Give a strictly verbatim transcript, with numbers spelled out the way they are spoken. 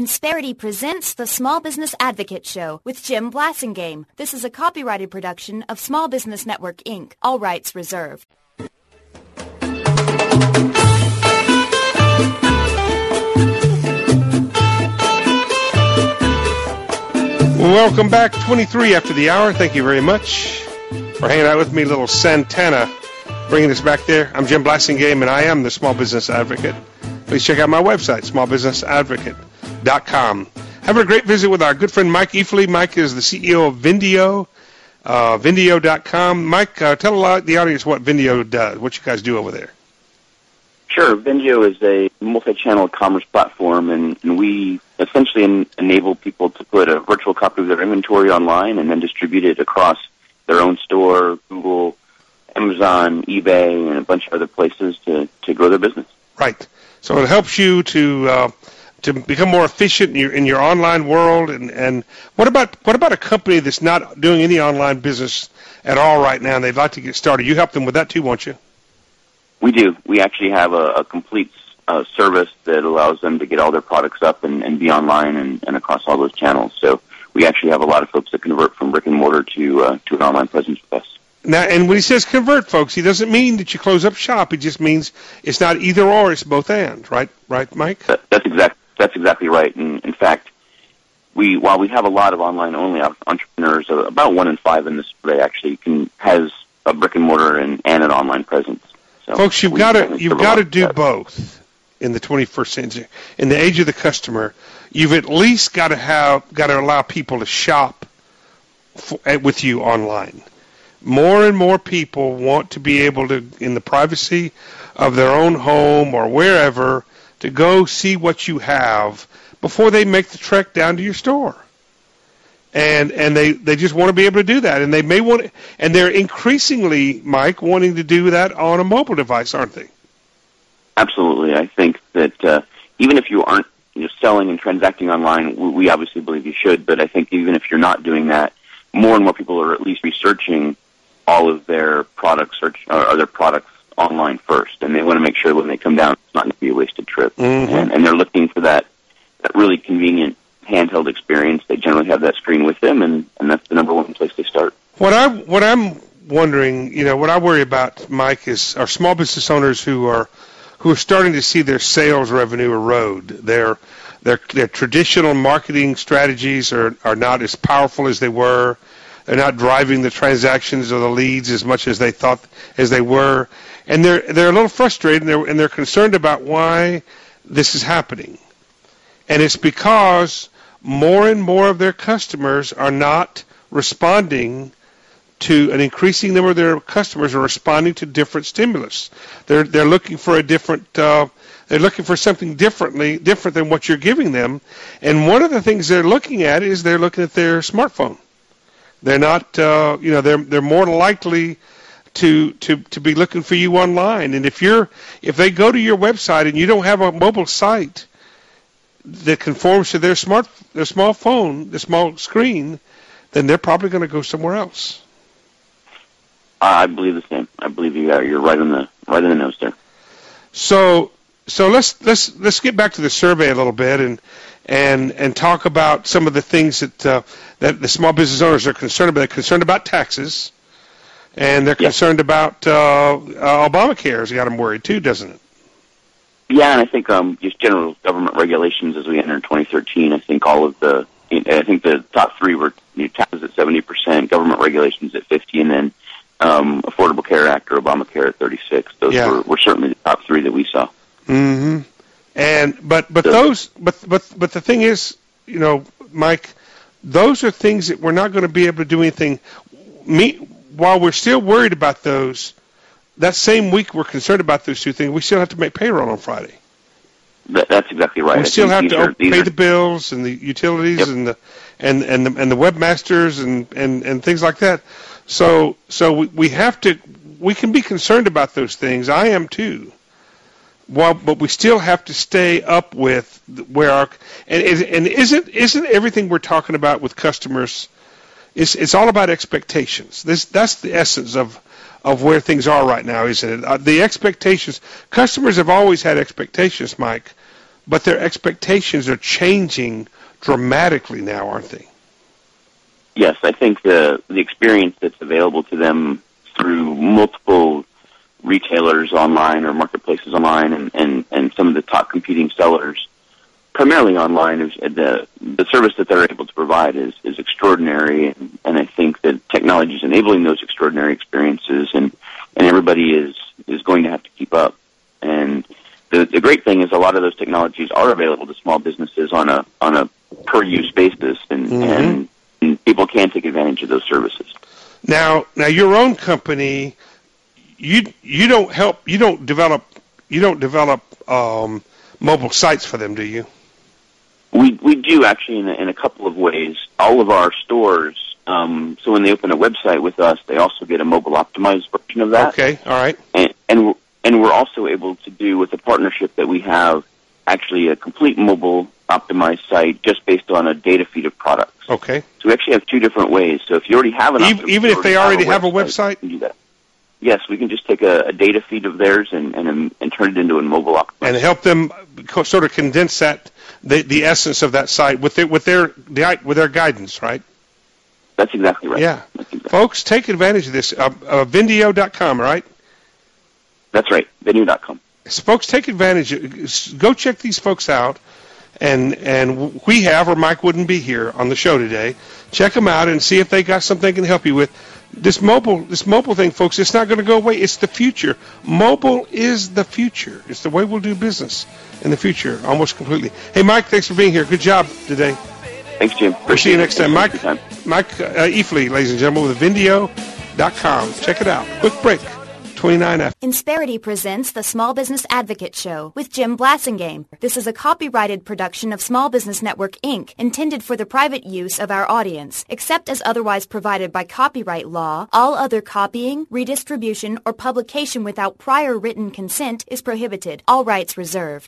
Insperity presents the Small Business Advocate Show with Jim Blasingame. This is a copyrighted production of Small Business Network, Incorporated. All rights reserved. Welcome back, twenty-three after the hour. Thank you very much for hanging out with me, little Santana, bringing us back there. I'm Jim Blasingame, and I am the Small Business Advocate. Please check out my website, small business advocate dot com. Having a great visit with our good friend Mike Eifley. Mike is the C E O of Vendio, uh, Vendio dot com. Mike, uh, tell a lot, the audience what Vendio does, what you guys do over there. Sure. Vendio is a multi-channel commerce platform, and, and we essentially en- enable people to put a virtual copy of their inventory online and then distribute it across their own store, Google, Amazon, eBay, and a bunch of other places to, to grow their business. Right. So it helps you to uh, to become more efficient in your in your online world. And, and what about what about a company that's not doing any online business at all right now, and they'd like to get started? You help them with that too, won't you? We do. We actually have a, a complete uh, service that allows them to get all their products up and, and be online and, and across all those channels. So we actually have a lot of folks that convert from brick and mortar to uh, to an online presence with us. Now, and when he says convert, folks, he doesn't mean that you close up shop. It just means it's not either or; it's both and. Right, right, Mike? That, that's exact. That's exactly right. And in fact, we while we have a lot of online only entrepreneurs, uh, about one in five in this survey actually can has a brick and mortar and, and an online presence. So folks, you've got to you've got to do both in the twenty-first century. In the age of the customer, you've at least got to have got to allow people to shop for, with you online. More and more people want to be able to, in the privacy of their own home or wherever, to go see what you have before they make the trek down to your store. And and they, they just want to be able to do that. And they may want to, and they're increasingly, Mike, wanting to do that on a mobile device, aren't they? Absolutely. I think that uh, even if you aren't you know, selling and transacting online, we, we obviously believe you should, but I think even if you're not doing that, more and more people are at least researching all of their products or, or their products online first, and they want to make sure when they come down it's not going to be a wasted trip. Mm-hmm. And, and they're looking for that, that really convenient handheld experience. They generally have that screen with them, and, and that's the number one place they start. What I what I'm wondering, you know, what I worry about, Mike, is our small business owners who are who are starting to see their sales revenue erode. Their their their traditional marketing strategies are are not as powerful as they were. They're not driving the transactions or the leads as much as they thought as they were, and they're they're a little frustrated, and they're and they're concerned about why this is happening. And it's because more and more of their customers are not responding to an increasing number of their customers are responding to different stimulus. They're they're looking for a different. Uh, they're looking for something differently different than what you're giving them. And one of the things they're looking at is they're looking at their smartphone. They're not, uh, you know, they're they're more likely to, to to be looking for you online. And if you're if they go to your website and you don't have a mobile site that conforms to their smart their small phone, the small screen, then they're probably going to go somewhere else. I believe the same. I believe you are. You're right on the right in the nose there. So so let's let's let's get back to the survey a little bit and. and and talk about some of the things that uh, that the small business owners are concerned about. They're concerned about taxes, and they're yeah. concerned about uh, uh, Obamacare has got them worried too, doesn't it? Yeah, and I think um, just general government regulations as we enter in twenty thirteen. I think all of the, I think the top three were you know, taxes at seventy percent, government regulations at fifty, and then um, Affordable Care Act or Obamacare at thirty-six. Those yeah. were, were certainly the top three that we saw. Mm-hmm. And but but those but but but the thing is, you know, Mike, those are things that we're not going to be able to do anything. Me, while we're still worried about those, that same week we're concerned about those two things. We still have to make payroll on Friday. That, that's exactly right. We I still have to are, pay are, the bills and the utilities yep. and the and and the, and the webmasters and, and, and things like that. So so we, we have to we can be concerned about those things. I am too. Well, but we still have to stay up with where our and and isn't isn't everything we're talking about with customers? It's it's all about expectations. This that's the essence of of where things are right now, isn't it? Uh, the expectations. Customers have always had expectations, Mike, but their expectations are changing dramatically now, aren't they? Yes, I think the the experience that's available to them through multiple retailers online or marketplaces online and, and, and some of the top competing sellers, primarily online, is the the service that they're able to provide is, is extraordinary, and, and I think that technology is enabling those extraordinary experiences, and, and everybody is, is going to have to keep up. And the, the great thing is a lot of those technologies are available to small businesses on a on a per use basis, and, mm-hmm. and, and people can take advantage of those services. Now, now your own company, you you don't help, you don't develop, you don't develop um, mobile sites for them, do you? We we do actually in a, in a couple of ways. All of our stores, um, so when they open a website with us, they also get a mobile optimized version of that. Okay, all right. And and we're, and we're also able to do, with the partnership that we have, actually a complete mobile optimized site just based on a data feed of products. Okay. So we actually have two different ways. So if you already have an even, even if they already have a website, you can do that. Yes, we can just take a, a data feed of theirs and, and and turn it into a mobile optimized. And help them co- sort of condense that the the essence of that site with their with their with their guidance, right? That's exactly right. Yeah, exactly. Folks, take advantage of this. Uh, uh, Vendio dot com, right? That's right, Vendio dot com. So folks, take advantage. Go check these folks out. And and we have, or Mike wouldn't be here on the show today. Check them out and see if they got something they can help you with. This mobile, this mobile thing, folks, it's not going to go away. It's the future. Mobile is the future. It's the way we'll do business in the future, almost completely. Hey, Mike, thanks for being here. Good job today. Thanks, Jim. We'll see you next time. Mike, time. Mike uh, Eafley, ladies and gentlemen, with Vendio dot com. Check it out. Quick break. twenty-nine F. Insperity presents the Small Business Advocate Show with Jim Blassingame. This is a copyrighted production of Small Business Network, Incorporated, intended for the private use of our audience. Except as otherwise provided by copyright law, all other copying, redistribution, or publication without prior written consent is prohibited. All rights reserved.